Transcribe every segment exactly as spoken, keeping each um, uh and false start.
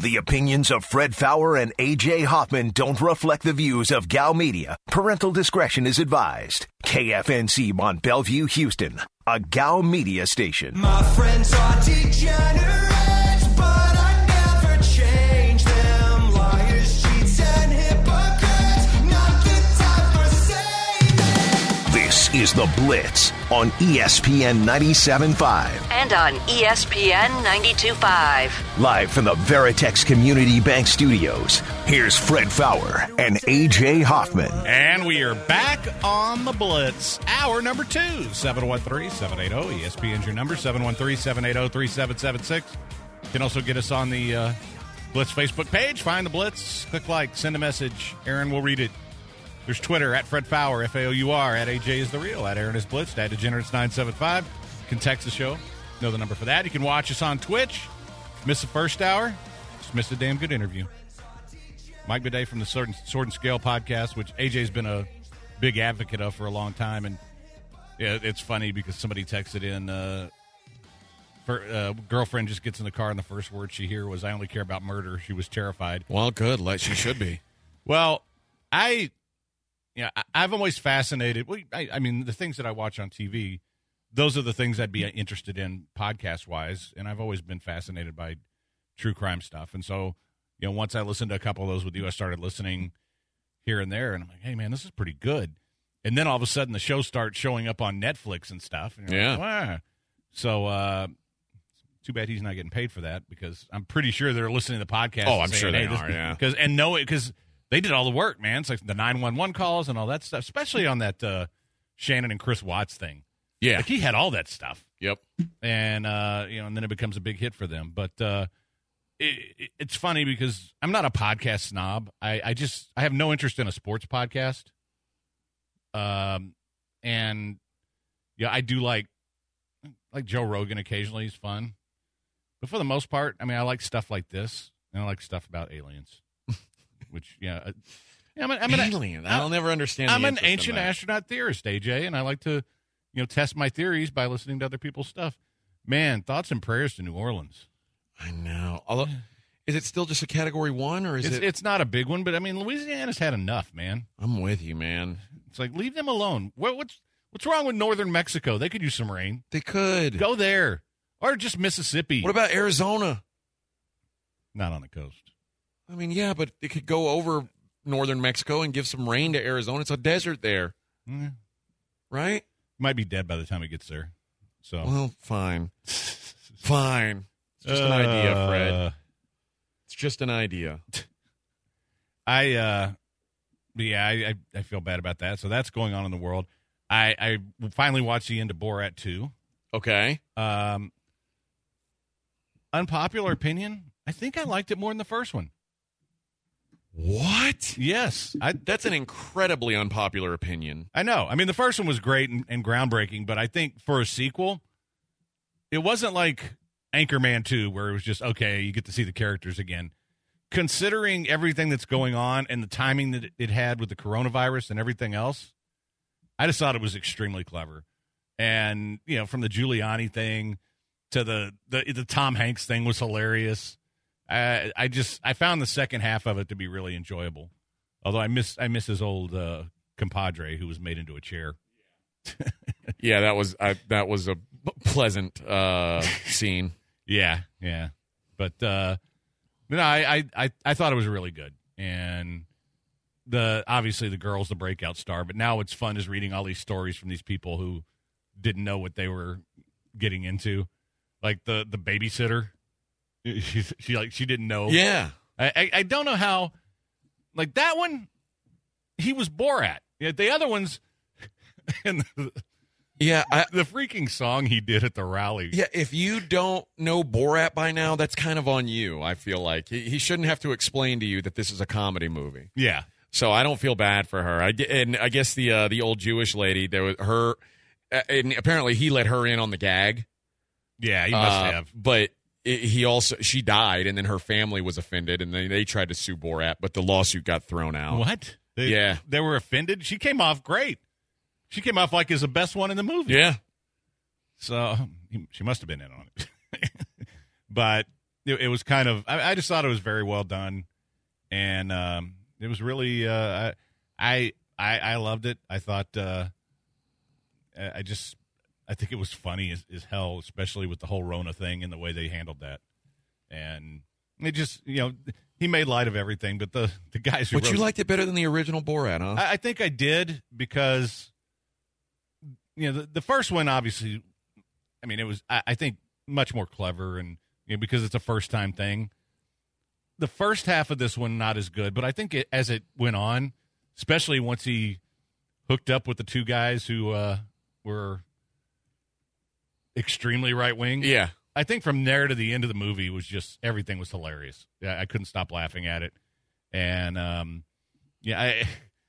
The opinions of Fred Fowler and A J Hoffman don't reflect the views of Gal Media. Parental discretion is advised. K F N C Mont Bellevue, Houston, a Gal Media station. My friends are degenerates, but I never change them. Liars, cheats, and hypocrites, not the time for saving. This is The Blitz on E S P N ninety-seven point five. And on E S P N ninety-two point five. Live from the Veritex Community Bank Studios, here's Fred Fowler and A J Hoffman. And we are back on The Blitz. Hour number two, seven one three, seven eight zero, E S P N's your number, seven one three, seven eight zero, three seven seven six. You can also get us on the uh, Blitz Facebook page. Find The Blitz, click like, send a message. Aaron will read it. There's Twitter, at Fred Fowler, F A O U R, at A J is the real, at Aaron is Blitz, at Degenerates nine seven five. You can text the show. Know the number for that. You can watch us on Twitch. Miss the first hour, just missed a damn good interview. Mike Bidet from the Sword and, Sword and Scale podcast, which A J's been a big advocate of for a long time. And yeah, it's funny because somebody texted in, uh, her uh, girlfriend just gets in the car and the first word she heard was, "I only care about murder." She was terrified. Well, good. Like she should be. Well, I... Yeah, I've always fascinated. Well, I, I mean, the things that I watch on T V, those are the things I'd be interested in podcast-wise, and I've always been fascinated by true crime stuff. And so, you know, once I listened to a couple of those with you, I started listening here and there, and I'm like, hey, man, this is pretty good. And then all of a sudden the show starts showing up on Netflix and stuff. And you're yeah. Like, wow. So, uh, too bad he's not getting paid for that because I'm pretty sure they're listening to the podcast. Oh, I'm saying, sure they hey, are, yeah. Cause, and know it because – they did all the work, man. It's like the nine one one calls and all that stuff, especially on that uh, Shannon and Chris Watts thing. Yeah. Like he had all that stuff. Yep. And, uh, you know, and then it becomes a big hit for them. But uh, it, it, it's funny because I'm not a podcast snob. I, I just, I have no interest in a sports podcast. Um, and, yeah, I do like, like Joe Rogan occasionally. He's fun. But for the most part, I mean, I like stuff like this, and I like stuff about aliens. Which, yeah, uh, yeah I'm an, I'm an alien. I'll never understand. I'm the an ancient in astronaut theorist, A J, and I like to, you know, test my theories by listening to other people's stuff. Man, thoughts and prayers to New Orleans. I know. Although, is it still just a Category One, or is it's, it? It's not a big one, but I mean, Louisiana's had enough, man. I'm with you, man. It's like leave them alone. What, what's what's wrong with northern Mexico? They could use some rain. They could go there, or just Mississippi. What about Arizona? Not on the coast. I mean, yeah, but it could go over northern Mexico and give some rain to Arizona. It's a desert there. Mm. Right? Might be dead by the time it gets there. So, well, fine. Fine. It's just uh, an idea, Fred. It's just an idea. I, uh, yeah, I, I, I feel bad about that. So that's going on in the world. I, I finally watched the end of Borat two. Okay. Um, unpopular opinion, I think I liked it more than the first one. What? Yes. I, That's an incredibly unpopular opinion. I know. I mean, the first one was great and, and groundbreaking, but I think for a sequel, it wasn't like Anchorman two, where it was just, okay, you get to see the characters again. Considering everything that's going on and the timing that it had with the coronavirus and everything else, I just thought it was extremely clever. And, you know, from the Giuliani thing to the, the, the Tom Hanks thing was hilarious. I, I just I found the second half of it to be really enjoyable, although I miss I miss his old uh, compadre who was made into a chair. Yeah, that was I, that was a pleasant uh, scene. Yeah, yeah, but uh, no, I, I I thought it was really good, and the obviously the girl's the breakout star, but now what's fun is reading all these stories from these people who didn't know what they were getting into, like the the babysitter. She, she like she didn't know. Yeah, I, I I don't know how. Like that one, he was Borat. Yeah, the other ones, and the, yeah, I, the freaking song he did at the rally. Yeah, if you don't know Borat by now, that's kind of on you. I feel like he, he shouldn't have to explain to you that this is a comedy movie. Yeah. So I don't feel bad for her. I and I guess the uh, the old Jewish lady, there was her, and apparently he let her in on the gag. Yeah, he must uh, have. But. He also she died, and then her family was offended, and they, they tried to sue Borat, but the lawsuit got thrown out. What? They, yeah, they were offended. She came off great. She came off like as the best one in the movie. Yeah. So she must have been in on it. But it, it was kind of. I, I just thought it was very well done, and um, it was really. Uh, I I I loved it. I thought. Uh, I just. I think it was funny as, as hell, especially with the whole Rona thing and the way they handled that. And it just, you know, he made light of everything. But the the guys who But wrote, you liked it better than the original Borat, huh? I, I think I did because, you know, the, the first one obviously. I mean, it was. I, I think much more clever, and you know, because it's a first time thing. The first half of this one not as good, but I think it, as it went on, especially once he hooked up with the two guys who uh, were extremely right wing. Yeah. I think from there to the end of the movie was just everything was hilarious. Yeah, I couldn't stop laughing at it, and um, yeah, I,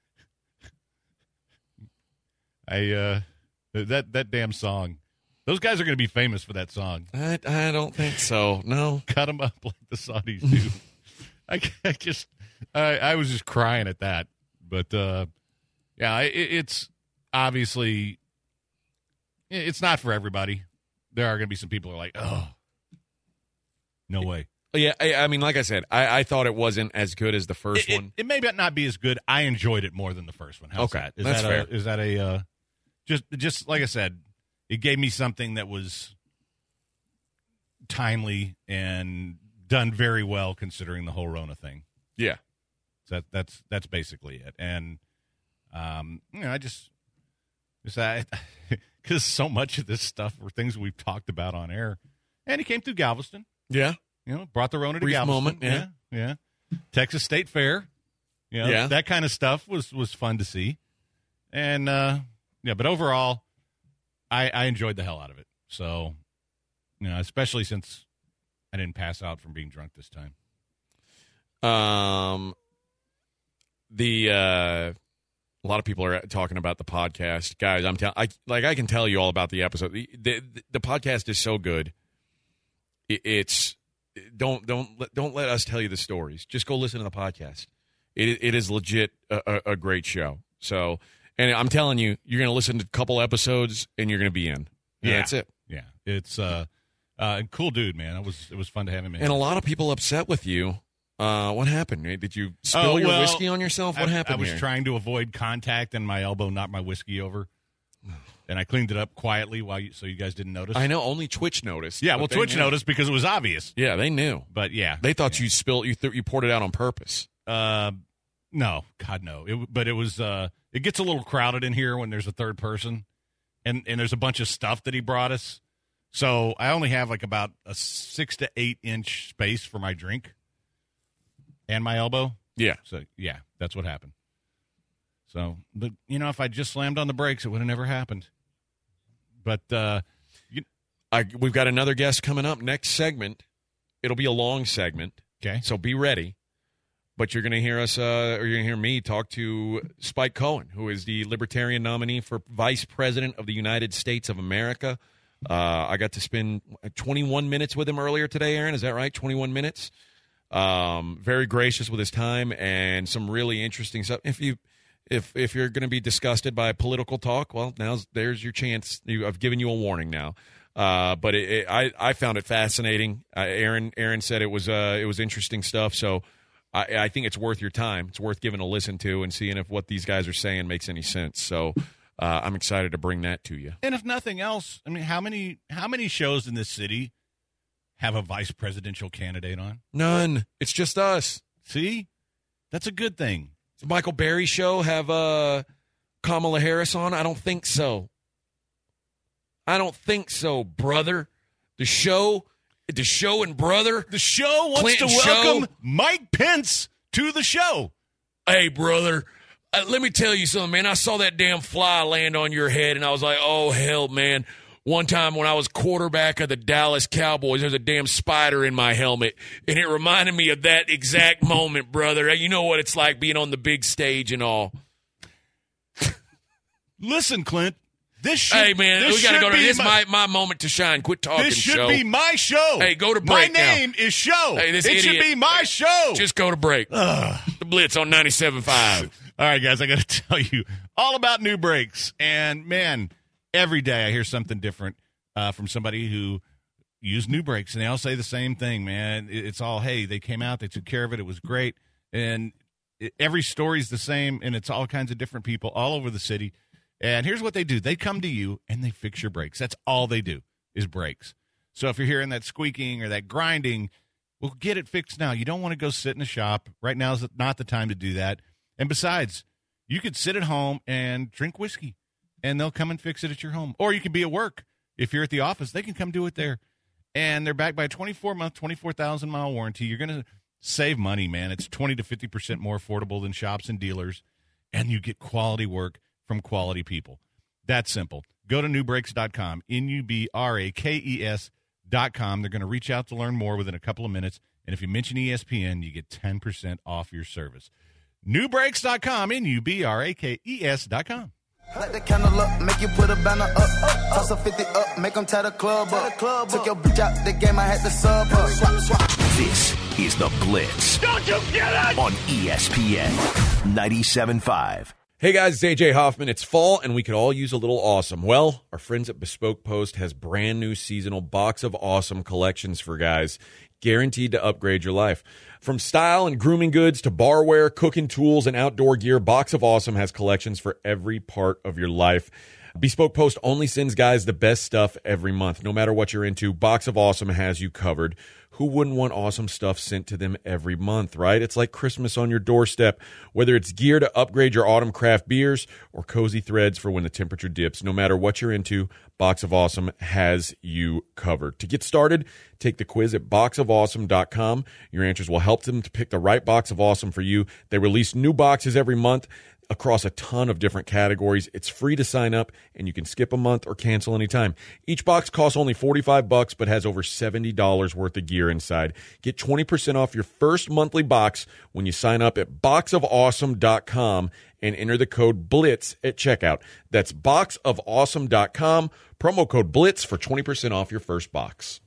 I uh, that that damn song. Those guys are going to be famous for that song. I, I don't think so. No. Cut them up like the Saudis do. I, I just, I, I was just crying at that. But uh, yeah, it, it's obviously, it's not for everybody. There are going to be some people who are like, oh, no way. Yeah, I, I mean, like I said, I, I thought it wasn't as good as the first It, it, one. it may not be as good. I enjoyed it more than the first one. How's Okay, that? Is that's that fair. A, is that a uh, just just like I said? It gave me something that was timely and done very well considering the whole Rona thing. Yeah. So that that's that's basically it. And um, you know, I just because so much of this stuff were things we've talked about on air. And he came through Galveston. Yeah. You know, brought the Rona to Brief Galveston. moment, yeah. yeah, yeah. Texas State Fair. You know, Yeah. that kind of stuff was was fun to see. And uh, yeah, but overall, I, I enjoyed the hell out of it. So, you know, especially since I didn't pass out from being drunk this time. Um, the uh, a lot of people are talking about the podcast, guys. I'm telling, I like I can tell you all about the episode. The the, the podcast is so good. It, it's don't don't let- don't let us tell you the stories. Just go listen to the podcast. It it is legit a, a, a great show. So, and I'm telling you, you're going to listen to a couple episodes and you're going to be in. And Yeah. that's it. Yeah, it's uh, uh, cool dude, man. It was it was fun to have him in. And a lot of people upset with you. Uh, what happened? Did you spill Oh, your well, whiskey on yourself? What I, happened I was here? trying to avoid contact, and my elbow knocked my whiskey over. And I cleaned it up quietly while you, so you guys didn't notice. I know. Only Twitch noticed. Yeah, but well, they Twitch knew. noticed because it was obvious. Yeah, they knew. But yeah, They thought you spilled. You th- you poured it out on purpose. Uh, no, God no. It, but it was. Uh, it gets a little crowded in here when there's a third person, and and there's a bunch of stuff that he brought us. So I only have like about a six to eight inch space for my drink and my elbow. Yeah. So yeah, that's what happened. So, but you know, if I just slammed on the brakes, it would have never happened. But uh, you, I, we've got another guest coming up next segment. It'll be a long segment, okay. so be ready. But you're going to hear us, uh, or you're going to hear me talk to Spike Cohen, who is the Libertarian nominee for Vice President of the United States of America. Uh, I got to spend twenty-one minutes with him earlier today, Aaron. Is that right? twenty-one minutes. Um, very gracious with his time and some really interesting stuff. If you, if if you're going to be disgusted by political talk, well, now's there's your chance. You, I've given you a warning now. Uh, but it, it, I I found it fascinating. Uh, Aaron Aaron said it was uh it was interesting stuff. So I, I think it's worth your time. It's worth giving a listen to and seeing if what these guys are saying makes any sense. So uh, I'm excited to bring that to you. And if nothing else, I mean, how many how many shows in this city have a vice presidential candidate on? None. It's just us. See, that's a good thing. Does Michael Berry show have uh, Kamala Harris on? I don't think so. I don't think so, brother. The show, the show and brother. The show wants Clinton to welcome show. Mike Pence to the show. Hey, brother, uh, let me tell you something, man. I saw that damn fly land on your head, and I was like, oh, hell, man. One time when I was quarterback of the Dallas Cowboys, there's a damn spider in my helmet, and it reminded me of that exact moment, brother. You know what it's like being on the big stage and all. Listen, Clint, this should Hey, man, this we got to should go to be this. my, My, my moment to shine. Quit talking, This should show. be my show. Hey, go to break My now. name is Show. Hey, this it should idiot- be my show. Just go to break. The Blitz on ninety-seven point five. All right, guys, I got to tell you all about new brakes. And, man, every day I hear something different uh, from somebody who use New Brakes, and they all say the same thing, man. It- It's all, hey, they came out, they took care of it, it was great. And it, every story's the same, and it's all kinds of different people all over the city. And here's what they do. They come to you, and they fix your brakes. That's all they do is brakes. So if you're hearing that squeaking or that grinding, well, get it fixed now. You don't want to go sit in a shop. Right now is not the time to do that. And besides, you could sit at home and drink whiskey, and they'll come and fix it at your home. Or you can be at work. If you're at the office, they can come do it there. And they're backed by a twenty-four month, twenty-four thousand mile warranty. You're going to save money, man. It's twenty to fifty percent more affordable than shops and dealers, and you get quality work from quality people. That's simple. Go to new brakes dot com, N U B R A K E S dot com. They're going to reach out to learn more within a couple of minutes. And if you mention E S P N, you get ten percent off your service. new brakes dot com, N U B R A K E S dot com. Light the candle up, make you put a banner up. Toss a fifty up, make them tie the club up. Took your bitch out the game, I had to sub her. Swap, swap. This is The Blitz. Don't you get it? On E S P N ninety-seven point five. Hey guys, it's A J Hoffman. It's fall and we could all use a little awesome. Well, our friends at Bespoke Post has brand new seasonal Box of Awesome collections for guys, guaranteed to upgrade your life. From style and grooming goods to barware, cooking tools, and outdoor gear, Box of Awesome has collections for every part of your life. Bespoke Post only sends guys the best stuff every month. No matter what you're into, Box of Awesome has you covered. Who wouldn't want awesome stuff sent to them every month, right? It's like Christmas on your doorstep. Whether it's gear to upgrade your autumn craft beers or cozy threads for when the temperature dips, no matter what you're into, Box of Awesome has you covered. To get started, take the quiz at box of awesome dot com. Your answers will help them to pick the right Box of Awesome for you. They release new boxes every month across a ton of different categories. It's free to sign up, and you can skip a month or cancel anytime. Each box costs only forty-five bucks, but has over seventy dollars worth of gear inside. Get twenty percent off your first monthly box when you sign up at box of awesome dot com and enter the code BLITZ at checkout. That's box of awesome dot com, promo code BLITZ for twenty percent off your first box.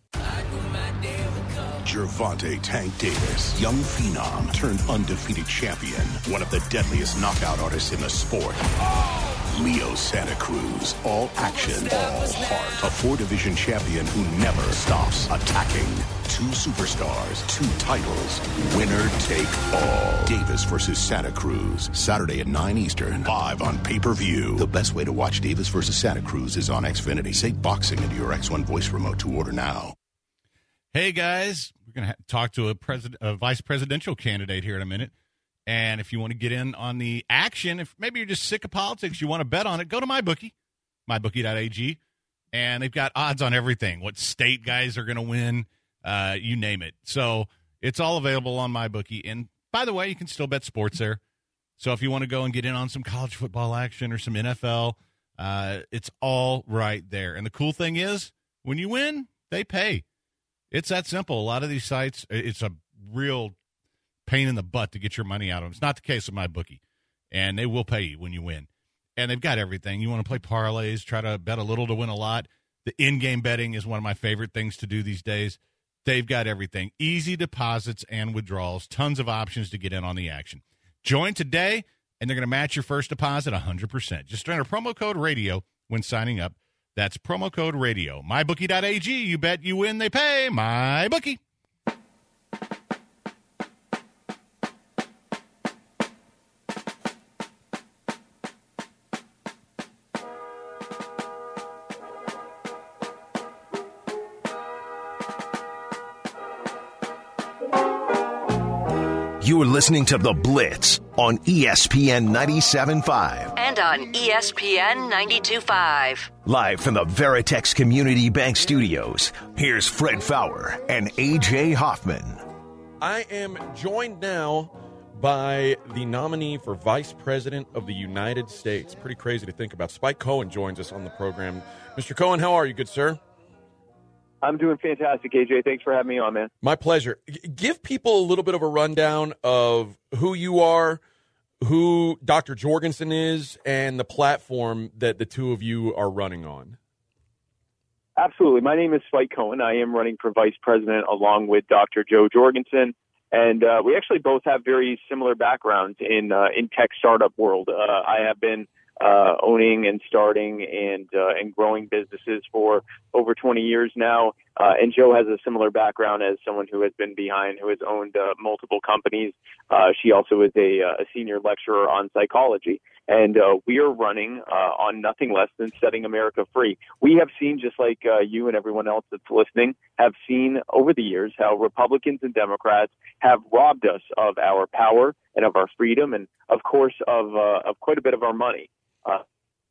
Gervonta Tank Davis, young phenom turned undefeated champion, one of the deadliest knockout artists in the sport. Leo Santa Cruz, all action, all heart. A four-division champion who never stops attacking. Two superstars, two titles, winner take all. Davis versus Santa Cruz, Saturday at nine Eastern, live on pay-per-view. The best way to watch Davis versus Santa Cruz is on Xfinity. Say boxing into your X one voice remote to order now. Hey, guys, we're going to ha- talk to a, president, a vice presidential candidate here in a minute. And if you want to get in on the action, if maybe you're just sick of politics, you want to bet on it, go to MyBookie, my bookie dot a g. And they've got odds on everything, what state guys are going to win, uh, you name it. So it's all available on MyBookie. And by the way, you can still bet sports there. So if you want to go and get in on some college football action or some N F L, uh, it's all right there. And the cool thing is, when you win, they pay. It's that simple. A lot of these sites, it's a real pain in the butt to get your money out of them. It's not the case with MyBookie, and they will pay you when you win. And they've got everything. You want to play parlays, try to bet a little to win a lot. The in-game betting is one of my favorite things to do these days. They've got everything. Easy deposits and withdrawals. Tons of options to get in on the action. Join today, and they're going to match your first deposit one hundred percent. Just enter promo code radio when signing up. That's promo code radio. my bookie dot a g. You bet, you win, they pay. MyBookie. You are listening to The Blitz on E S P N ninety-seven point five. And on E S P N ninety-two point five. Live from the Veritex Community Bank Studios, here's Fred Fowler and A J Hoffman. I am joined now by the nominee for Vice President of the United States. Pretty crazy to think about. Spike Cohen joins us on the program. Mister Cohen, how are you, good sir? I'm doing fantastic, A J. Thanks for having me on, man. My pleasure. G- give people a little bit of a rundown of who you are, who Doctor Jorgensen is, and the platform that the two of you are running on. Absolutely. My name is Spike Cohen. I am running for vice president along with Doctor Joe Jorgensen. And uh, we actually both have very similar backgrounds in uh, in tech startup world. Uh, I have been uh, owning and starting and uh, and growing businesses for over twenty years now. Uh, and Joe has a similar background as someone who has been behind, who has owned uh, multiple companies. Uh, she also is a, a senior lecturer on psychology. And uh, we are running uh, on nothing less than setting America free. We have seen, just like uh, you and everyone else that's listening, have seen over the years how Republicans and Democrats have robbed us of our power and of our freedom and, of course, of uh, of quite a bit of our money. Uh,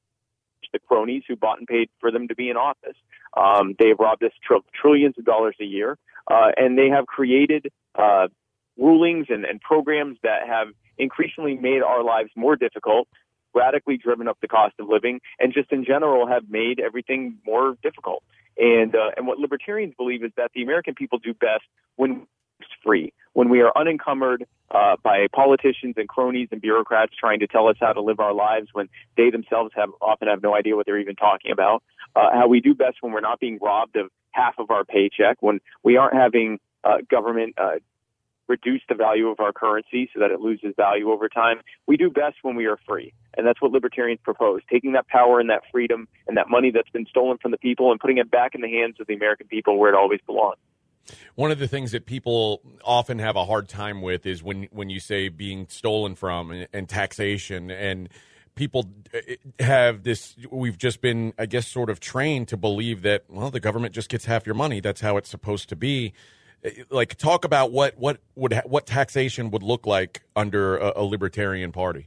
the cronies who bought and paid for them to be in office. Um, they have robbed us tr- trillions of dollars a year, uh, and they have created uh, rulings and, and programs that have increasingly made our lives more difficult, radically driven up the cost of living, and just in general have made everything more difficult. And uh, and what libertarians believe is that the American people do best when it's free, when we are unencumbered uh, by politicians and cronies and bureaucrats trying to tell us how to live our lives when they themselves have often have no idea what they're even talking about. Uh, how we do best when we're not being robbed of half of our paycheck, when we aren't having uh, government uh, reduce the value of our currency so that it loses value over time. We do best when we are free. And that's what libertarians propose, taking that power and that freedom and that money that's been stolen from the people and putting it back in the hands of the American people where it always belongs. One of the things that people often have a hard time with is when, when you say being stolen from and, and taxation, and people have this, we've just been, I guess, sort of trained to believe that, well, the government just gets half your money. That's how it's supposed to be. Like, talk about what, what would what taxation would look like under a, a libertarian party.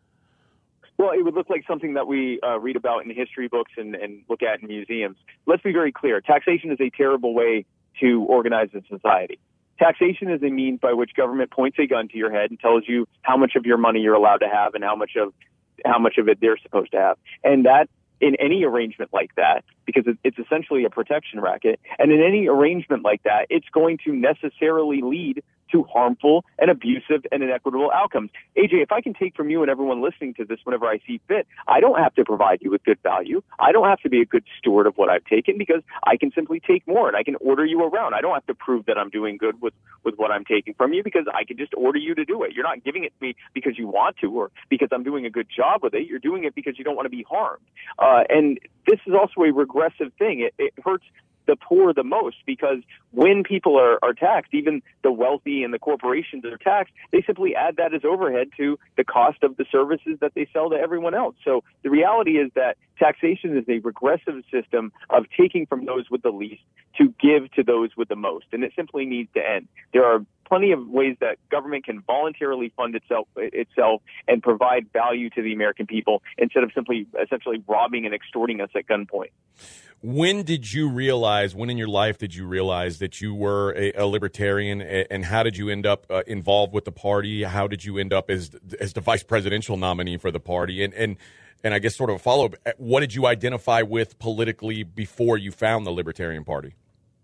Well, it would look like something that we uh, read about in history books and, and look at in museums. Let's be very clear. Taxation is a terrible way to organize a society. Taxation is a means by which government points a gun to your head and tells you how much of your money you're allowed to have and how much of how much of it they're supposed to have. And that, in any arrangement like that, because it's essentially a protection racket, and in any arrangement like that, it's going to necessarily lead to harmful and abusive and inequitable outcomes. A J, if I can take from you and everyone listening to this whenever I see fit, I don't have to provide you with good value. I don't have to be a good steward of what I've taken because I can simply take more and I can order you around. I don't have to prove that I'm doing good with, with what I'm taking from you because I can just order you to do it. You're not giving it to me because you want to or because I'm doing a good job with it. You're doing it because you don't want to be harmed. Uh, and this is also a regressive thing. It, it hurts the poor the most because when people are, are taxed, even the wealthy and the corporations that are taxed, they simply add that as overhead to the cost of the services that they sell to everyone else. So the reality is that taxation is a regressive system of taking from those with the least to give to those with the most, and it simply needs to end. There are plenty of ways that government can voluntarily fund itself itself and provide value to the American people instead of simply essentially robbing and extorting us at gunpoint. When did you realize, when in your life did you realize that you were a, a libertarian, and how did you end up uh, involved with the party? How did you end up as as the vice presidential nominee for the party? And and and I guess sort of a follow-up, what did you identify with politically before you found the Libertarian Party?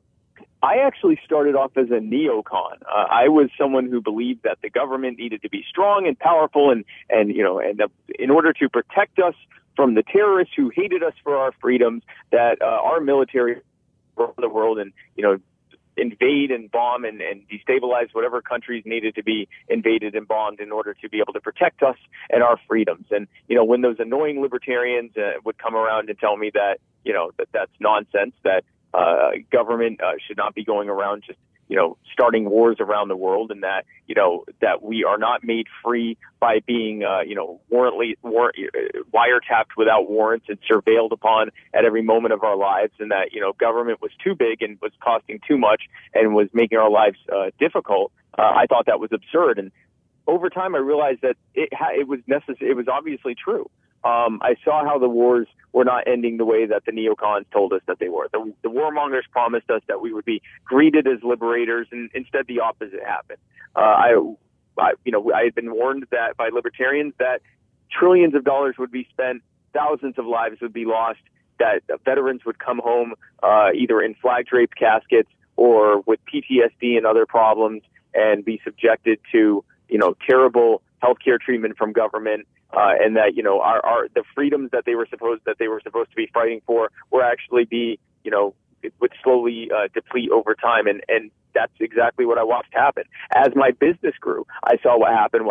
I actually started off as a neocon. Uh, I was someone who believed that the government needed to be strong and powerful, and and you know, and that in order to protect us from the terrorists who hated us for our freedoms, that uh, our military around the world and, you know, invade and bomb and, and destabilize whatever countries needed to be invaded and bombed in order to be able to protect us and our freedoms. And, you know, when those annoying libertarians uh, would come around and tell me that, you know, that that's nonsense, that uh, government uh, should not be going around just, you know, starting wars around the world, and that, you know, that we are not made free by being, uh, you know, warrantly, war, wiretapped without warrants and surveilled upon at every moment of our lives, and that, you know, government was too big and was costing too much and was making our lives uh, difficult. Uh, I thought that was absurd. And over time, I realized that it, ha- it was necessary. It was obviously true. Um, I saw how the wars were not ending the way that the neocons told us that they were. The, the warmongers promised us that we would be greeted as liberators, and instead the opposite happened. Uh, I, I, you know, I had been warned that by libertarians that trillions of dollars would be spent, thousands of lives would be lost, that veterans would come home uh, either in flag-draped caskets or with P T S D and other problems, and be subjected to, you know, terrible healthcare treatment from government. Uh, and that, you know, our, our, the freedoms that they were supposed, that they were supposed to be fighting for were actually be, you know, it would slowly, uh, deplete over time. And, and that's exactly what I watched happen. As my business grew, I saw what happened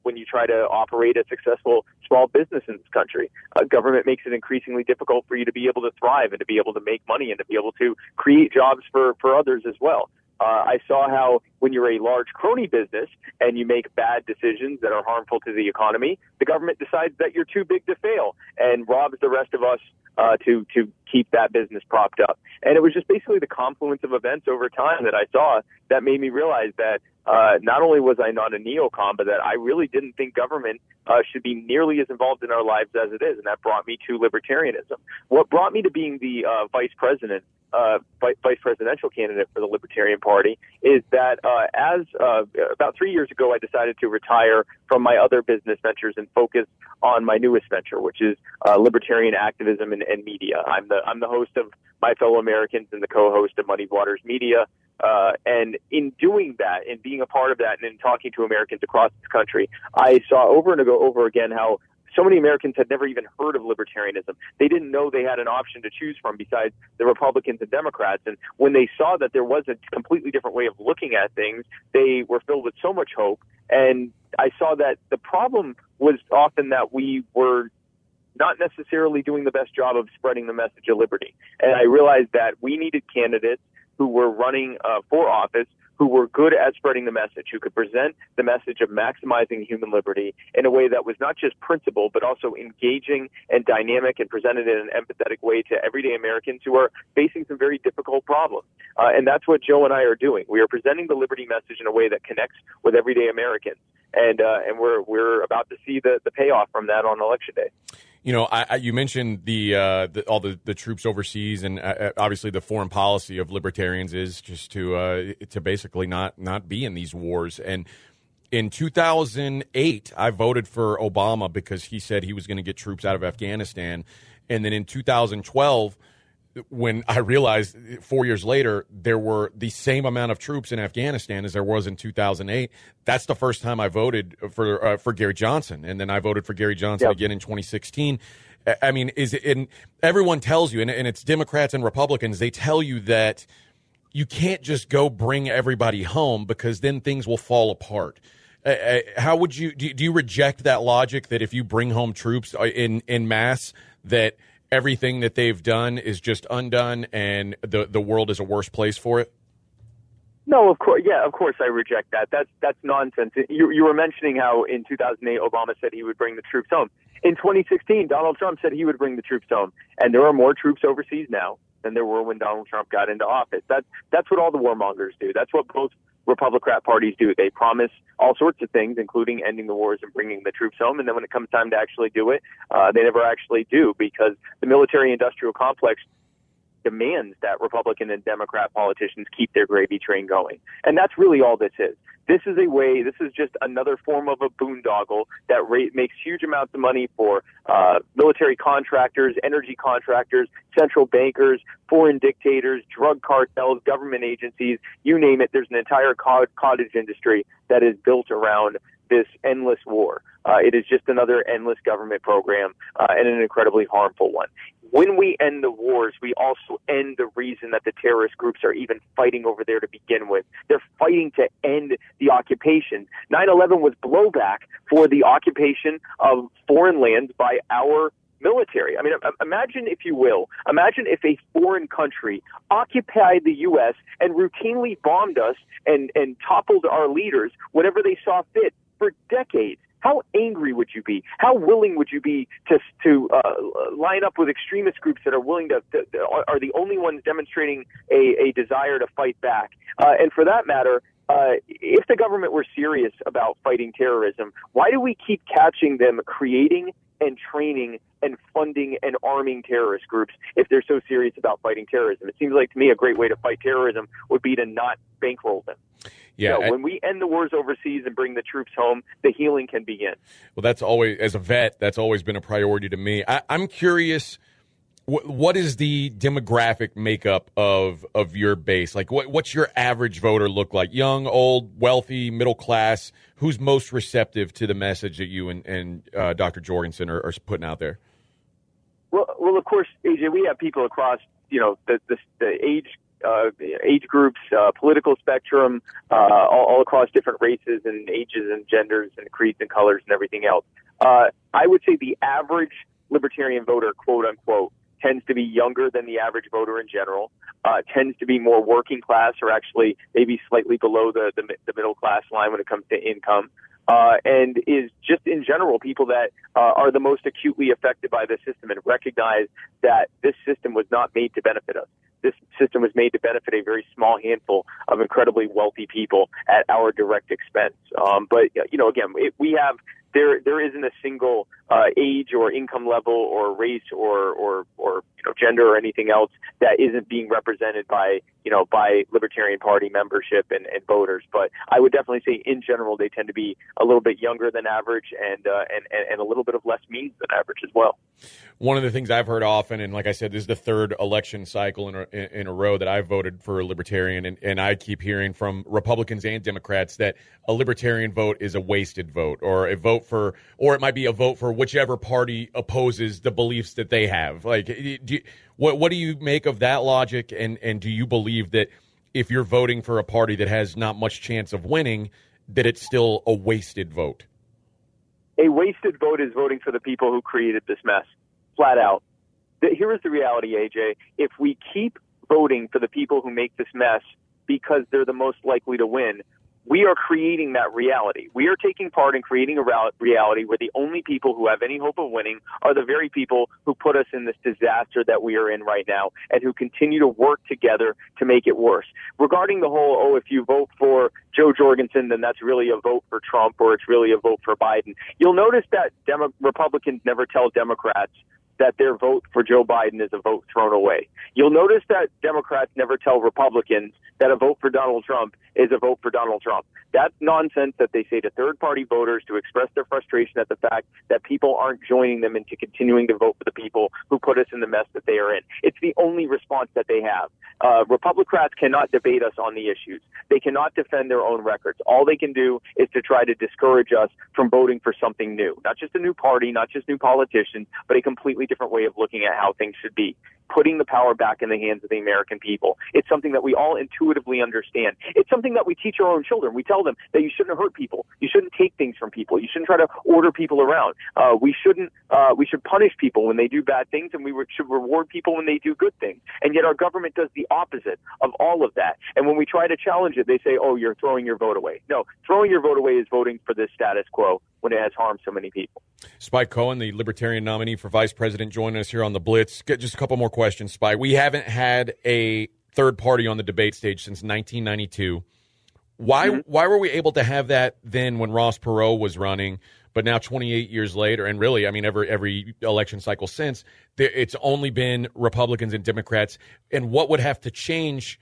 when you try to operate a successful small business in this country. Uh, government makes it increasingly difficult for you to be able to thrive and to be able to make money and to be able to create jobs for, for others as well. Uh, I saw how when you're a large crony business and you make bad decisions that are harmful to the economy, the government decides that you're too big to fail and robs the rest of us uh, to to keep that business propped up. And it was just basically the confluence of events over time that I saw that made me realize that uh, not only was I not a neocon, but that I really didn't think government uh, should be nearly as involved in our lives as it is. And that brought me to libertarianism. What brought me to being the uh, vice president Uh, vice presidential candidate for the Libertarian Party is that uh, as uh, about three years ago, I decided to retire from my other business ventures and focus on my newest venture, which is uh, libertarian activism and, and media. I'm the I'm the host of My Fellow Americans and the co-host of Muddy Waters Media. Uh, and in doing that, in being a part of that, and in talking to Americans across this country, I saw over and over again how so many Americans had never even heard of libertarianism. They didn't know they had an option to choose from besides the Republicans and Democrats. And when they saw that there was a completely different way of looking at things, they were filled with so much hope. And I saw that the problem was often that we were not necessarily doing the best job of spreading the message of liberty. And I realized that we needed candidates who were running uh, for office who were good at spreading the message, who could present the message of maximizing human liberty in a way that was not just principled, but also engaging and dynamic and presented in an empathetic way to everyday Americans who are facing some very difficult problems. Uh, and that's what Joe and I are doing. We are presenting the liberty message in a way that connects with everyday Americans. And uh, and we're we're about to see the, the payoff from that on Election Day. You know, I, I, you mentioned the, uh, the all the, the troops overseas, and uh, obviously the foreign policy of libertarians is just to uh, to basically not not be in these wars. And in two thousand eight, I voted for Obama because he said he was going to get troops out of Afghanistan. And then in two thousand twelve, when I realized four years later there were the same amount of troops in Afghanistan as there was in two thousand eight, that's the first time I voted for uh, for Gary Johnson, and then I voted for Gary Johnson yep. again in twenty sixteen. I mean, is it? And everyone tells you, and, and it's Democrats and Republicans, they tell you that you can't just go bring everybody home because then things will fall apart. Uh, how would you do? Do you reject that logic that if you bring home troops in in mass that everything that they've done is just undone and the the world is a worse place for it? No, of course. Yeah, of course I reject that. That's that's nonsense. You, you were mentioning how in two thousand eight Obama said he would bring the troops home. In twenty sixteen, Donald Trump said he would bring the troops home. And there are more troops overseas now than there were when Donald Trump got into office. That, that's what all the warmongers do. That's what both Republican parties do. They promise all sorts of things, including ending the wars and bringing the troops home. And then when it comes time to actually do it, uh, they never actually do, because the military-industrial complex demands that Republican and Democrat politicians keep their gravy train going. And that's really all this is. This is a way, this is just another form of a boondoggle that rate, makes huge amounts of money for uh, military contractors, energy contractors, central bankers, foreign dictators, drug cartels, government agencies, you name it. There's an entire cottage industry that is built around this endless war. Uh, it is just another endless government program uh, and an incredibly harmful one. When we end the wars, we also end the reason that the terrorist groups are even fighting over there to begin with. They're fighting to end the occupation. nine eleven was blowback for the occupation of foreign lands by our military. I mean, imagine, if you will, imagine if a foreign country occupied the U S and routinely bombed us and, and toppled our leaders whenever they saw fit for decades. How angry would you be? How willing would you be to to uh, line up with extremist groups that are willing to, to, to are the only ones demonstrating a, a desire to fight back? Uh, and for that matter, uh, if the government were serious about fighting terrorism, why do we keep catching them creating and training and funding and arming terrorist groups if they're so serious about fighting terrorism? It seems like to me a great way to fight terrorism would be to not bankroll them. Yeah, so when we end the wars overseas and bring the troops home, the healing can begin. Well, that's always, as a vet, that's always been a priority to me. I, I'm curious, wh- what is the demographic makeup of of your base? Like, what, what's your average voter look like? Young, old, wealthy, middle class? Who's most receptive to the message that you and, and uh, Doctor Jorgensen are, are putting out there? Well, well, of course, A J, we have people across, you know, the the, the age uh, age groups, uh, political spectrum, uh, all, all across different races and ages and genders and creeds and colors and everything else. Uh, I would say the average libertarian voter, quote unquote, tends to be younger than the average voter in general, uh, tends to be more working class or actually maybe slightly below the, the, the middle class line when it comes to income. Uh, and is just in general people that uh, are the most acutely affected by the system and recognize that this system was not made to benefit us. This system was made to benefit a very small handful of incredibly wealthy people at our direct expense. Um, but, you know, again, it, we have there there isn't a single uh, age or income level or race or, or, or you know, gender or anything else that isn't being represented by, you know, by Libertarian Party membership and, and voters. But I would definitely say in general they tend to be a little bit younger than average and, uh, and, and a little bit of less means than average as well. One of the things I've heard often, and like I said, this is the third election cycle in a, in a row that I've voted for a Libertarian, and, and I keep hearing from Republicans and Democrats that a Libertarian vote is a wasted vote, or a vote for, or it might be a vote for whichever party opposes the beliefs that they have. Like, do you, what what do you make of that logic, and, and do you believe that if you're voting for a party that has not much chance of winning, that it's still a wasted vote? A wasted vote is voting for the people who created this mess, flat out. Here is the reality, A J. If we keep voting for the people who make this mess because they're the most likely to win, we are creating that reality. We are taking part in creating a reality where the only people who have any hope of winning are the very people who put us in this disaster that we are in right now and who continue to work together to make it worse. Regarding the whole, oh, if you vote for Joe Jorgensen, then that's really a vote for Trump or it's really a vote for Biden. You'll notice that Demo- Republicans never tell Democrats that their vote for Joe Biden is a vote thrown away. You'll notice that Democrats never tell Republicans that a vote for Donald Trump is a vote for Donald Trump. That's nonsense that they say to third-party voters to express their frustration at the fact that people aren't joining them into continuing to vote for the people who put us in the mess that they are in. It's the only response that they have. Uh, Republicans cannot debate us on the issues. They cannot defend their own records. All they can do is to try to discourage us from voting for something new. Not just a new party, not just new politicians, but a completely different way of looking at how things should be. Putting the power back in the hands of the American people. It's something that we all intuitively understand. It's something that we teach our own children. We tell them that you shouldn't hurt people. You shouldn't take things from people. You shouldn't try to order people around. Uh, we shouldn't, uh, we should punish people when they do bad things, and we re- should reward people when they do good things. And yet our government does the opposite of all of that. And when we try to challenge it, they say, oh, you're throwing your vote away. No, throwing your vote away is voting for this status quo when it has harmed so many people. Spike Cohen, the Libertarian nominee for vice president, joining us here on the Blitz. Get just a couple more questions, Spike. We haven't had a third party on the debate stage since nineteen ninety-two. Why mm-hmm. why were we able to have that then when Ross Perot was running, but now twenty-eight years later, and really, I mean, every every election cycle since, there, it's only been Republicans and Democrats. And what would have to change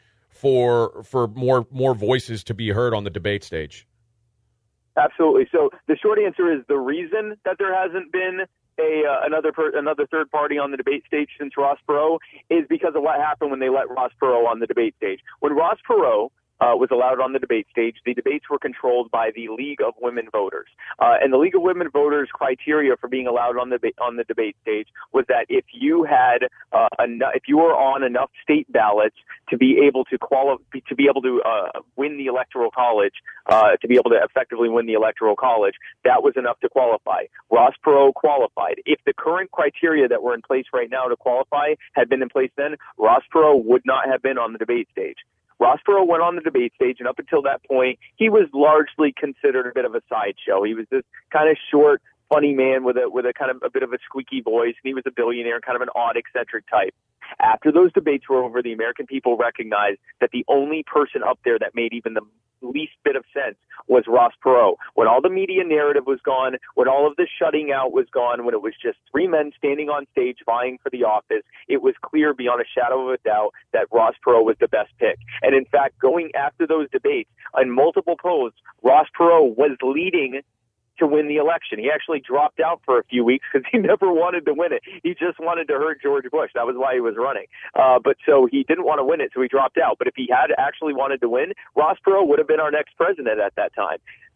for for more more voices to be heard on the debate stage? Absolutely. So the short answer is the reason that there hasn't been a uh, another per, another third party on the debate stage since Ross Perot is because of what happened when they let Ross Perot on the debate stage. When Ross Perot Uh, was allowed on the debate stage, the debates were controlled by the League of Women Voters. Uh, and the League of Women Voters criteria for being allowed on the on the debate stage was that if you had uh, enough, if you were on enough state ballots to be able to qualify, to be able to uh, win the Electoral College, uh, to be able to effectively win the Electoral College, that was enough to qualify. Ross Perot qualified. If the current criteria that were in place right now to qualify had been in place then, Ross Perot would not have been on the debate stage. Ross Perot went on the debate stage, and up until that point, he was largely considered a bit of a sideshow. He was this kind of short, funny man with a with a kind of a bit of a squeaky voice, and he was a billionaire, kind of an odd, eccentric type. After those debates were over, the American people recognized that the only person up there that made even the least bit of sense was Ross Perot. When all the media narrative was gone, when all of the shutting out was gone, when it was just three men standing on stage vying for the office, it was clear beyond a shadow of a doubt that Ross Perot was the best pick. And in fact, going after those debates, on multiple polls, Ross Perot was leading to win the election. He actually dropped out for a few weeks because he never wanted to win it. He just wanted to hurt George Bush. That was why he was running. Uh, but so he didn't want to win it, so he dropped out. But if he had actually wanted to win, Ross Perot would have been our next president at that time.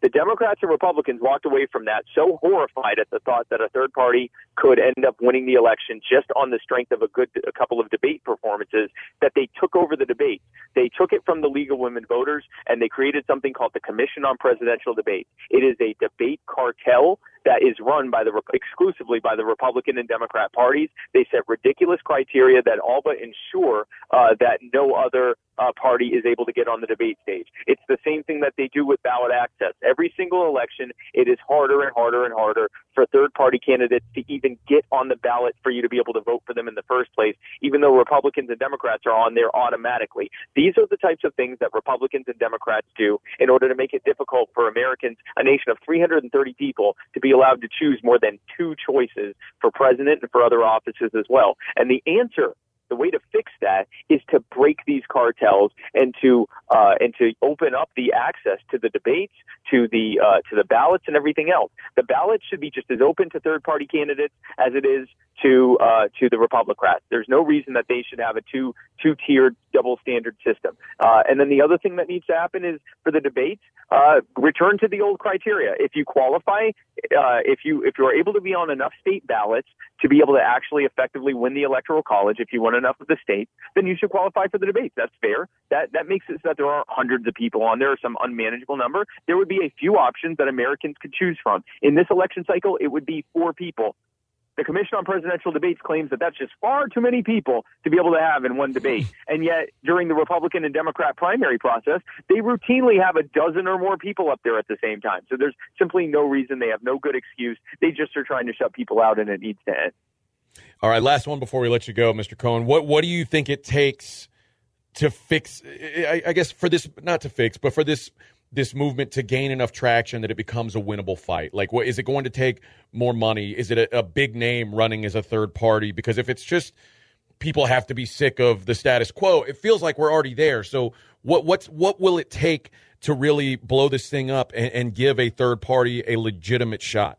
The Democrats and Republicans walked away from that so horrified at the thought that a third party could end up winning the election just on the strength of a good a couple of debate performances that they took over the debate. They took it from the League of Women Voters, and they created something called the Commission on Presidential Debates. It is a debate cartel that is run by the exclusively by the Republican and Democrat parties. They set ridiculous criteria that all but ensure uh, that no other uh, party is able to get on the debate stage. It's the same thing that they do with ballot access. Every single election, it is harder and harder and harder for third-party candidates to even get on the ballot for you to be able to vote for them in the first place, even though Republicans and Democrats are on there automatically. These are the types of things that Republicans and Democrats do in order to make it difficult for Americans, a nation of three hundred thirty people, to be allowed to choose more than two choices for president and for other offices as well. And the answer, the way to fix that, is to break these cartels and to uh, and to open up the access to the debates, to the uh, to the ballots, and everything else. The ballot should be just as open to third-party candidates as it is to uh, to the Republicans. There's no reason that they should have a two two tiered double standard system. Uh, and then the other thing that needs to happen is for the debates, uh, return to the old criteria. If you qualify, uh, if you if you're able to be on enough state ballots to be able to actually effectively win the Electoral College, if you won enough of the states, then you should qualify for the debates. That's fair. That that makes it so that there aren't hundreds of people on there or some unmanageable number. There would be a few options that Americans could choose from. In this election cycle, it would be four people. The Commission on Presidential Debates claims that that's just far too many people to be able to have in one debate. And yet, during the Republican and Democrat primary process, they routinely have a dozen or more people up there at the same time. So there's simply no reason. They have no good excuse. They just are trying to shut people out, and it needs to end. All right, last one before we let you go, Mister Cohen. What what do you think it takes to fix, I, I guess for this, not to fix, but for this this movement to gain enough traction that it becomes a winnable fight? Like, what is it going to take? More money? Is it a, a big name running as a third party? Because if it's just people have to be sick of the status quo, it feels like we're already there. So what what's what will it take to really blow this thing up and, and give a third party a legitimate shot?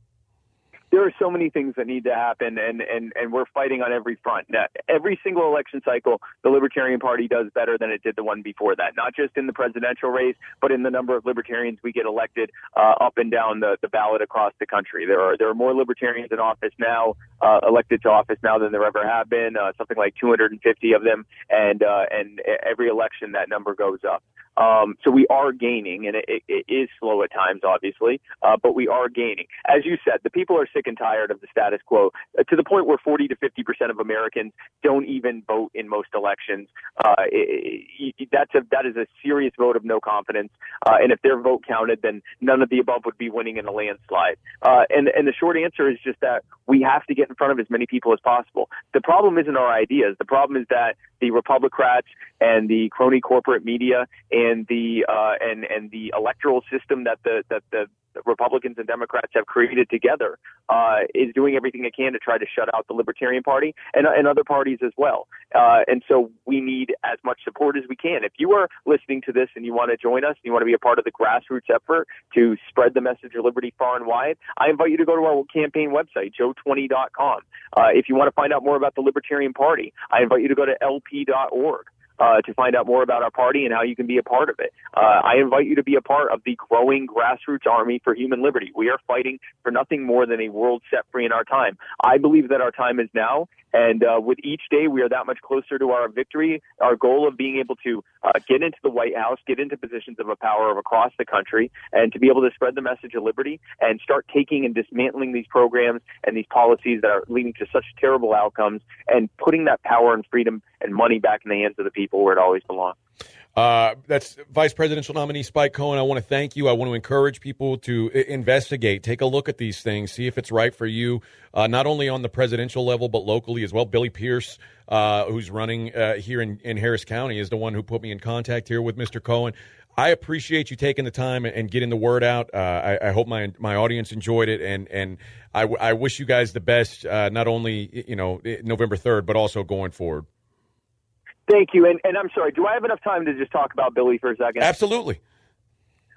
There are so many things that need to happen, and, and, and we're fighting on every front. Now, every single election cycle, the Libertarian Party does better than it did the one before that, not just in the presidential race, but in the number of Libertarians we get elected uh, up and down the, the ballot across the country. There are there are more Libertarians in office now, uh, elected to office now than there ever have been, uh, something like two hundred fifty of them, and uh, and every election that number goes up. Um, so we are gaining, and it, it, it is slow at times, obviously, uh, but we are gaining. As you said, the people are sick and tired of the status quo, uh, to the point where forty to fifty percent of Americans don't even vote in most elections. Uh, it, it, that's a, that is a serious vote of no confidence. Uh, and if their vote counted, then none of the above would be winning in a landslide. Uh, and, and the short answer is just that we have to get in front of as many people as possible. The problem isn't our ideas. The problem is that the Republicrats and the crony corporate media and the uh, and and the electoral system that the that the Republicans and Democrats have created together uh, is doing everything it can to try to shut out the Libertarian Party and, and other parties as well. Uh, and so we need as much support as we can. If you are listening to this and you want to join us, and you want to be a part of the grassroots effort to spread the message of liberty far and wide, I invite you to go to our campaign website, joe twenty dot com. Uh, if you want to find out more about the Libertarian Party, I invite you to go to L P dot org. Uh, to find out more about our party and how you can be a part of it. Uh, I invite you to be a part of the growing grassroots army for human liberty. We are fighting for nothing more than a world set free in our time. I believe that our time is now, and uh, with each day we are that much closer to our victory, our goal of being able to uh, get into the White House, get into positions of power across the country, and to be able to spread the message of liberty and start taking and dismantling these programs and these policies that are leading to such terrible outcomes and putting that power and freedom and money back in the hands of the people where it always belongs. Uh, that's Vice Presidential nominee Spike Cohen. I want to thank you. I want to encourage people to I- investigate, take a look at these things, see if it's right for you, uh, not only on the presidential level, but locally as well. Billy Pierce, uh, who's running uh, here in, in Harris County, is the one who put me in contact here with Mister Cohen. I appreciate you taking the time and, and getting the word out. Uh, I, I hope my my audience enjoyed it, and and I, w- I wish you guys the best, uh, not only you know November third, but also going forward. Thank you. And, and I'm sorry, do I have enough time to just talk about Billy for a second? Absolutely.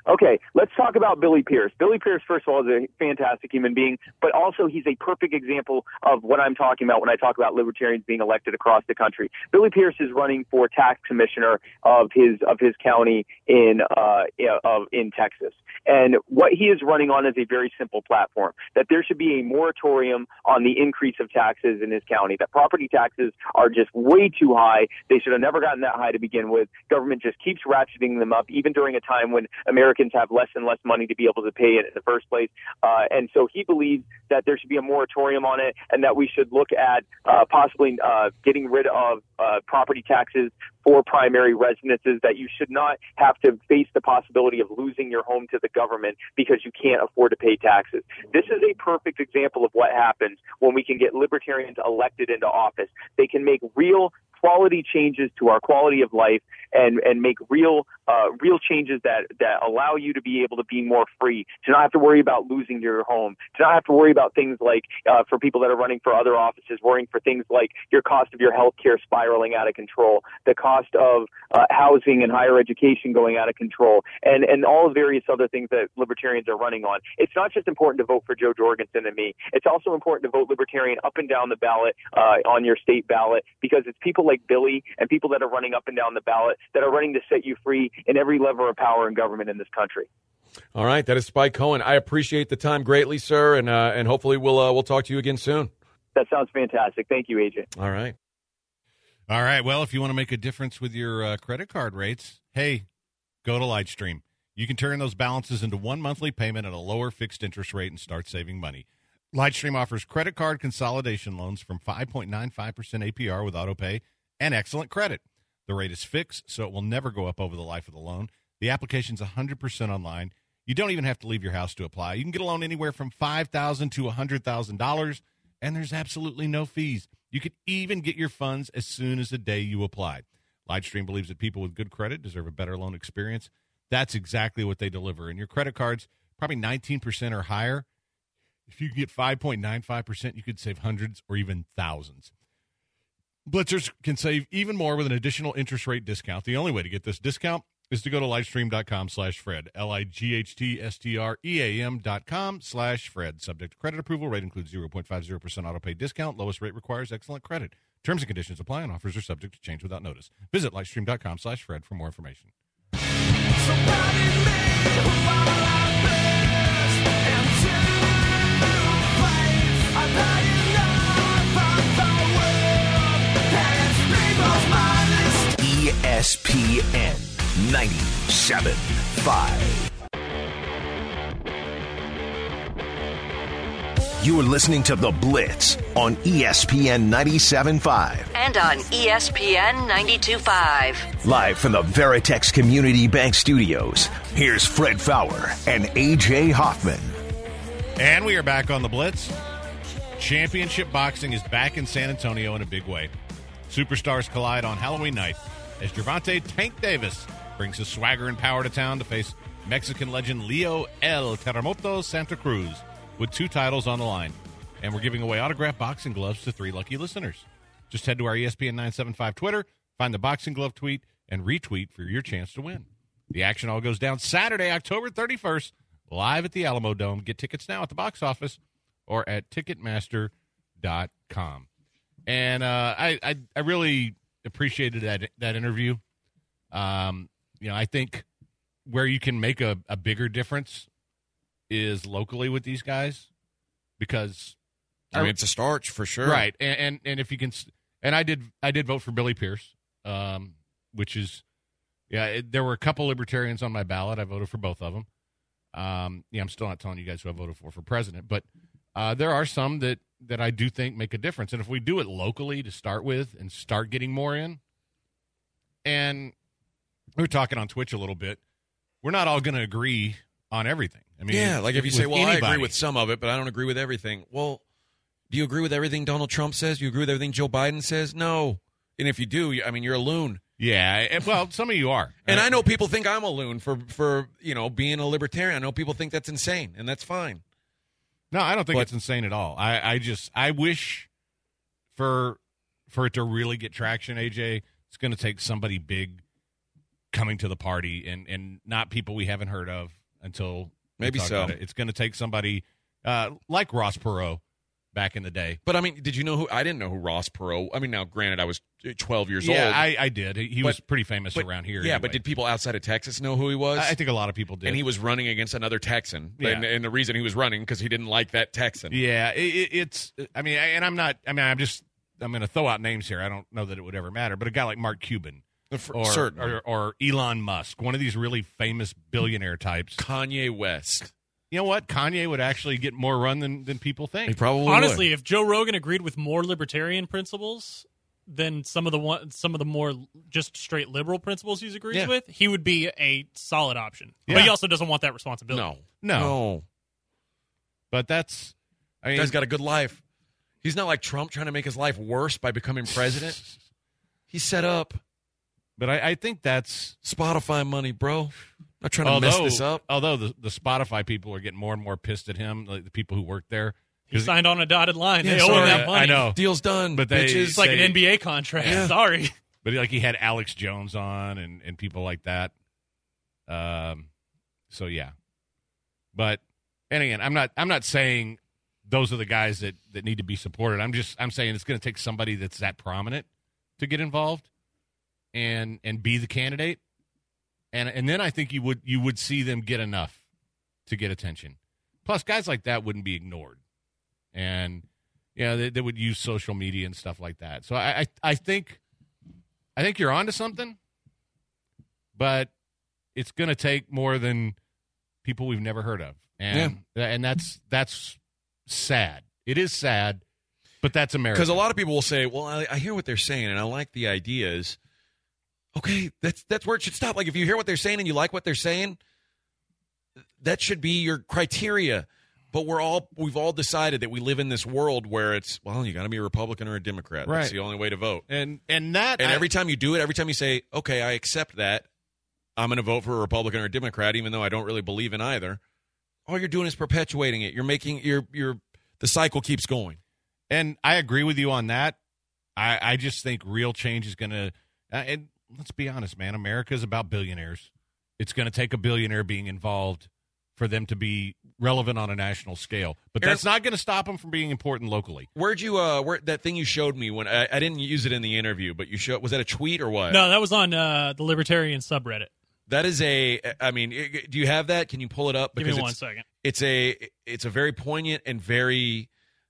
Okay, let's talk about Billy Pierce. Billy Pierce, first of all, is a fantastic human being, but also he's a perfect example of what I'm talking about when I talk about libertarians being elected across the country. Billy Pierce is running for tax commissioner of his of his county in uh of in Texas. And what he is running on is a very simple platform, that there should be a moratorium on the increase of taxes in his county, that property taxes are just way too high. They should have never gotten that high to begin with. Government just keeps ratcheting them up, even during a time when Americans have less and less money to be able to pay it in the first place. Uh, and so he believes that there should be a moratorium on it, and that we should look at uh, possibly uh, getting rid of uh, property taxes for primary residences, that you should not have to face the possibility of losing your home to the government because you can't afford to pay taxes. This is a perfect example of what happens when we can get libertarians elected into office. They can make real quality changes to our quality of life and, and make real uh, real changes that, that allow you to be able to be more free, to not have to worry about losing your home, to not have to worry about things like, uh, for people that are running for other offices, worrying for things like your cost of your health care spiraling out of control, the cost of uh, housing and higher education going out of control, and, and all the various other things that libertarians are running on. It's not just important to vote for Joe Jorgensen and me. It's also important to vote libertarian up and down the ballot uh, on your state ballot, because it's people like Billy and people that are running up and down the ballot that are running to set you free in every lever of power and government in this country. All right, that is Spike Cohen. I appreciate the time greatly, sir, and uh, and hopefully we'll uh, we'll talk to you again soon. That sounds fantastic. Thank you, A J. All right. All right. Well, if you want to make a difference with your uh, credit card rates, hey, go to Lightstream. You can turn those balances into one monthly payment at a lower fixed interest rate and start saving money. Lightstream offers credit card consolidation loans from five point nine five percent A P R with autopay and excellent credit. The rate is fixed, so it will never go up over the life of the loan. The application's one hundred percent online. You don't even have to leave your house to apply. You can get a loan anywhere from five thousand dollars to one hundred thousand dollars, and there's absolutely no fees. You can even get your funds as soon as the day you apply. Lightstream believes that people with good credit deserve a better loan experience. That's exactly what they deliver. And your credit cards, probably nineteen percent or higher. If you can get five point nine five percent, you could save hundreds or even thousands. Blitzers can save even more with an additional interest rate discount. The only way to get this discount is to go to lightstream.com slash Fred, L I G H T S T R E A M dot com slash Fred. Subject to credit approval. Rate includes zero point five zero percent auto pay discount. Lowest rate requires excellent credit. Terms and conditions apply, and offers are subject to change without notice. Visit lightstream.com slash Fred for more information. E S P N ninety-seven point five. You are listening to The Blitz on E S P N ninety-seven point five. And on E S P N ninety-two point five. Live from the Veritex Community Bank Studios, here's Fred Fowler and A J Hoffman. And we are back on The Blitz. Championship boxing is back in San Antonio in a big way. Superstars collide on Halloween night as Gervonta Tank Davis brings his swagger and power to town to face Mexican legend Leo El Terremoto Santa Cruz with two titles on the line. And we're giving away autographed boxing gloves to three lucky listeners. Just head to our E S P N nine seventy-five Twitter, find the boxing glove tweet, and retweet for your chance to win. The action all goes down Saturday, October thirty-first, live at the Alamo Dome. Get tickets now at the box office or at ticketmaster dot com. And uh, I, I I really appreciated that that interview. Um, you know, I think where you can make a, a bigger difference is locally with these guys, because I mean, it's a starch for sure, right? And and, and if you can, and I did I did vote for Billy Pierce, um, which is yeah. It, there were a couple libertarians on my ballot. I voted for both of them. Um, yeah, I'm still not telling you guys who I voted for for president, but uh, there are some that. that I do think make a difference. And if we do it locally to start with and start getting more in, and we were talking on Twitch a little bit, we're not all going to agree on everything. I mean, yeah, like if you with say, well, anybody, I agree with some of it, but I don't agree with everything. Well, do you agree with everything Donald Trump says? Do you agree with everything Joe Biden says? No. And if you do, I mean, you're a loon. Yeah, well, some of you are. And I know people think I'm a loon for, for you know, being a libertarian. I know people think that's insane, and that's fine. No, I don't think But- it's insane at all. I, I just I wish for for it to really get traction, A J, it's going to take somebody big coming to the party, and, and not people we haven't heard of until we Maybe talk so. about it. It's going to take somebody uh, like Ross Perot back in the day. But I mean, did you know who? I didn't know who Ross Perot. I mean, now granted, I was twelve years Yeah, old. I, I did. He, he was But- pretty famous but- around here. Yeah, anyway. but did people outside of Texas know who he was? I, I think a lot of people did. and he was running against another Texan. Yeah. And, and the reason he was running because he didn't like that Texan. Yeah, it, it, it's. I mean, and I'm not. I mean, I'm just. I'm going to throw out names here. I don't know that it would ever matter, but a guy like Mark Cuban, For- or, certainly. or or Elon Musk, one of these really famous billionaire types. Kanye West. You know what? Kanye would actually get more run than, than people think. He probably Honestly, would. if Joe Rogan agreed with more libertarian principles than some of the one, some of the more just straight liberal principles he agrees Yeah. with, he would be a solid option. Yeah. But he also doesn't want that responsibility. No. No. No. But that's. I mean, Guy's got a good life. He's not like Trump trying to make his life worse by becoming president. He's set up. but I, I think that's. Spotify money, bro. Not trying to although, mess this up. Although the, the Spotify people are getting more and more pissed at him, like the people who work there. He signed on a dotted line. Yeah, they owe him sorry. that money. I know. Deal's done, But they- bitches. It's like Say- an N B A contract. Yeah. Sorry. But like he had Alex Jones on and, and people like that. Um, so yeah. But and again, I'm not I'm not saying those are the guys that, that need to be supported. I'm just I'm saying it's going to take somebody that's that prominent to get involved and and be the candidate. And and then I think you would you would see them get enough to get attention. Plus, guys like that wouldn't be ignored, and yeah, they, they would use social media and stuff like that. So I I, I think I think you're onto something, but it's going to take more than people we've never heard of, and and that's that's sad. It is sad, but that's America. Because a lot of people will say, well, I, I hear what they're saying, and I like the ideas. Okay, that's that's where it should stop. Like, if you hear what they're saying and you like what they're saying, that should be your criteria. But we're all we've all decided that we live in this world where it's, well, you got to be a Republican or a Democrat. That's Right. the only way to vote. and and that And I- every time you do it, every time you say, okay, I accept that, I'm going to vote for a Republican or a Democrat, even though I don't really believe in either, all you're doing is perpetuating it. You're making your your the cycle keeps going. And I agree with you on that. I, I just think real change is going to, uh, and let's be honest, man, America is about billionaires. It's going to take a billionaire being involved for them to be relevant on a national scale. But Aaron- that's not going to stop them from being important locally. Where'd you uh where that thing you showed me when I, I didn't use it in the interview, but you showed was that a tweet or what? No, that was on uh, the Libertarian subreddit. That is a I mean, i- do you have that? Can you pull it up? Give me Because one it's, second. it's a it's a very poignant and very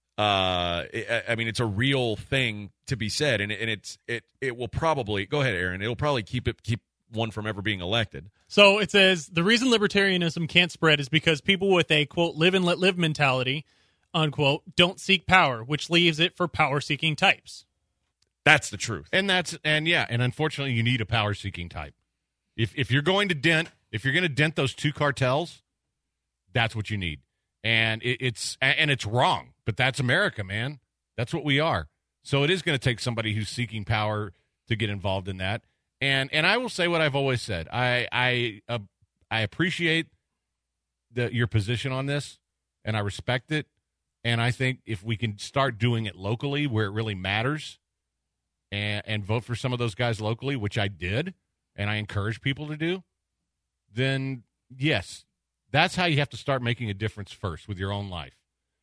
uh I, I mean, it's a real thing to be said, and, it- and it's it it will probably go ahead, Aaron. It'll probably keep it keep one from ever being elected. So it says the reason libertarianism can't spread is because people with a, quote, live and let live mentality, unquote, don't seek power, which leaves it for power seeking types. That's the truth. And that's, and yeah, and unfortunately, you need a power seeking type. If if you're going to dent, if you're going to dent those two cartels, that's what you need. And it, it's and it's wrong, but that's America, man. That's what we are. So it is going to take somebody who's seeking power to get involved in that. And and I will say what I've always said. I I uh, I appreciate the your position on this, and I respect it. And I think if we can start doing it locally, where it really matters, and and vote for some of those guys locally, which I did, and I encourage people to do, then yes, that's how you have to start making a difference first with your own life.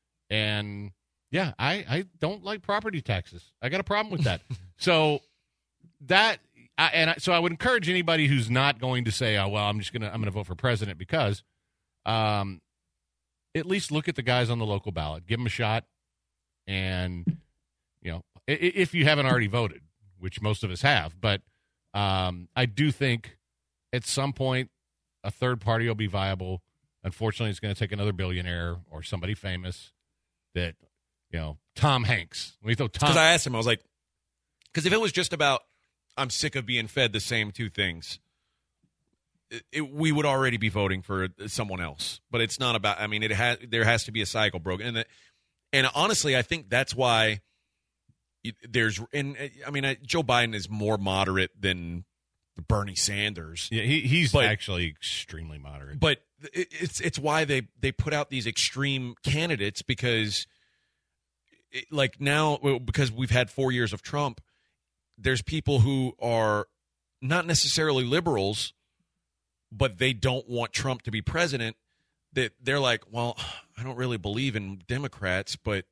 And yeah, I I don't like property taxes. I got a problem with that. So that. I, and I, so I would encourage anybody who's not going to say, "Oh well, I'm just gonna I'm gonna vote for president," because, um, at least look at the guys on the local ballot, give them a shot, and you know, i- if you haven't already voted, which most of us have, but um, I do think at some point a third party will be viable. Unfortunately, it's going to take another billionaire or somebody famous that, you know, Tom Hanks. When we throw Tom, Because I asked him, I was like, because if it was just about I'm sick of being fed the same two things, it, it, we would already be voting for someone else. But it's not about. I mean, it has there has to be a cycle broken, and the, and honestly, I think that's why it- there's. And I mean, I, Joe Biden is more moderate than Bernie Sanders. yeah, he, he's But- actually extremely moderate. But it, it's it's why they they put out these extreme candidates because, it, like now, well, because we've had four years of Trump. There's people who are not necessarily liberals, but they don't want Trump to be president, that they're like, well, I don't really believe in Democrats, but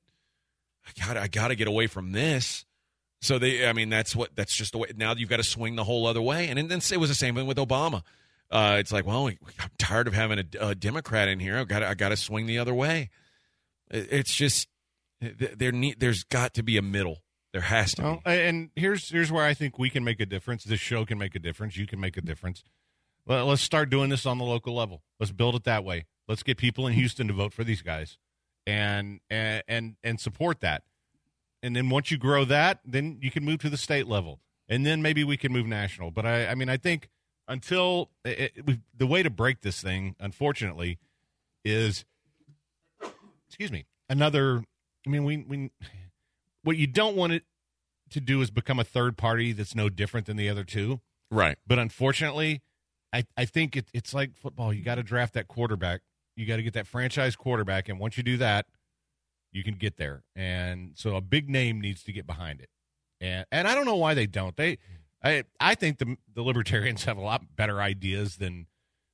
I got I got to get away from this. So they, I mean, that's what that's just the way. Now you've got to swing the whole other way. And then it was the same thing with Obama. Uh, it's like, well, I'm tired of having a, a Democrat in here. I've got I got to swing the other way. It's just there need there's got to be a middle. There has to well, be. And here's here's where I think we can make a difference. This show can make a difference. You can make a difference. Well, let's start doing this on the local level. Let's build it that way. Let's get people in Houston to vote for these guys, and and and, and support that. And then once you grow that, then you can move to the state level, and then maybe we can move national. But I, I mean, I think until it, it, the way to break this thing, unfortunately, is excuse me another. I mean, we we what you don't want it to do is become a third party that's no different than the other two, right? But unfortunately, I I think it, it's like football. You got to draft that quarterback. You got to get that franchise quarterback, and once you do that, you can get there. And so a big name needs to get behind it. And and I don't know why they don't. They, I I think the the Libertarians have a lot better ideas than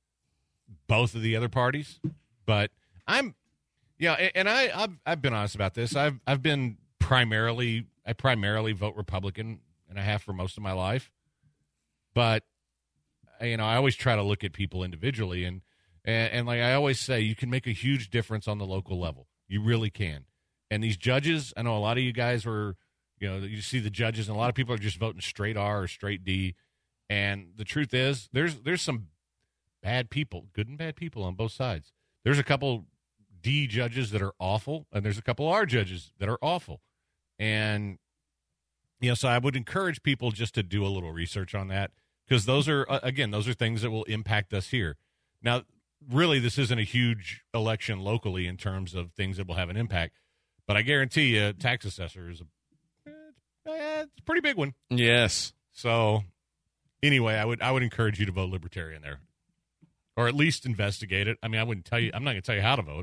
both of the other parties. But I'm, yeah, and, and I I've, I've been honest about this. I've I've been primarily I primarily vote Republican, and I have for most of my life. But you know, I always try to look at people individually, and and, and like I always say, you can make a huge difference on the local level. You really can. And these judges, I know a lot of you guys were, you know, you see the judges, and a lot of people are just voting straight R or straight D. And the truth is, there's there's some bad people, good and bad people on both sides. There's a couple D judges that are awful, and there's a couple R judges that are awful. And, you know, so I would encourage people just to do a little research on that, because those are, again, those are things that will impact us here. Now, really, this isn't a huge election locally in terms of things that will have an impact, but I guarantee you, tax assessor is a, eh, it's a pretty big one. Yes. So, anyway, I would I would encourage you to vote Libertarian there, or at least investigate it. I mean, I wouldn't tell you. I'm not going to tell you how to vote,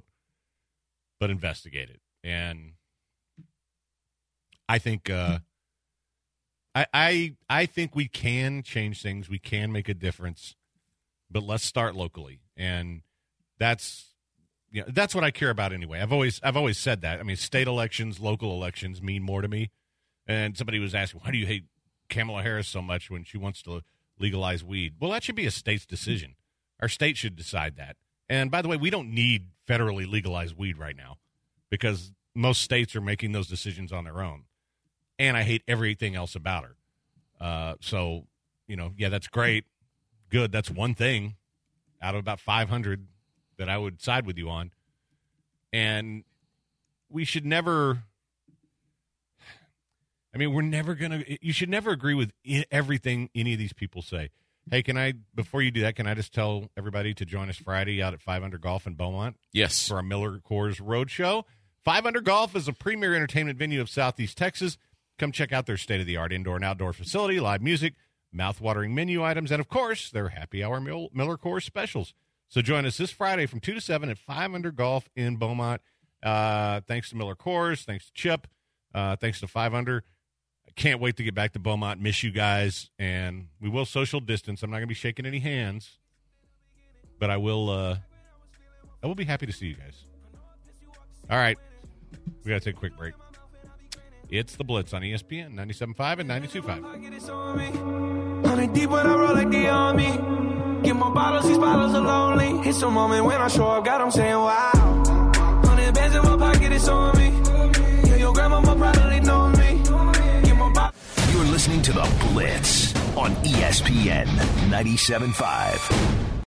but investigate it. And I think, uh, I I I think we can change things. We can make a difference, but let's start locally. And that's, you know, that's what I care about anyway. I've always I've always said that. I mean, state elections, local elections mean more to me. And somebody was asking, why do you hate Kamala Harris so much when she wants to legalize weed? Well, that should be a state's decision. Our state should decide that. And by the way, we don't need federally legalized weed right now, because most states are making those decisions on their own. And I hate everything else about her. Uh, so, you know, yeah, that's great. Good. That's one thing out of about five hundred that I would side with you on. And we should never, I mean, we're never going to, you should never agree with everything any of these people say. Hey, can I, before you do that, can I just tell everybody to join us Friday out at five hundred Golf in Beaumont? Yes. For our Miller Coors Roadshow. five hundred Golf is a premier entertainment venue of Southeast Texas. Come check out their state-of-the-art indoor and outdoor facility, live music, mouth-watering menu items, and, of course, their happy hour Mil- Miller Coors specials. So join us this Friday from two to seven at five hundred Golf in Beaumont. Uh, thanks to Miller Coors. Thanks to Chip. Uh, thanks to five hundred. I can't wait to get back to Beaumont. Miss you guys. And we will social distance. I'm not going to be shaking any hands. But I will, uh, I will be happy to see you guys. All right. We got to take a quick break. It's The Blitz on E S P N ninety-seven point five and ninety-two point five. Honey deep when I roll like the army. Get my bottles, these bottles are lonely. It's a moment when I show up, God, I'm saying wow. Hundred bands in my pocket, it's on me. Yeah, your grandma probably know me. Get my bo- You're listening to The Blitz on E S P N ninety-seven point five.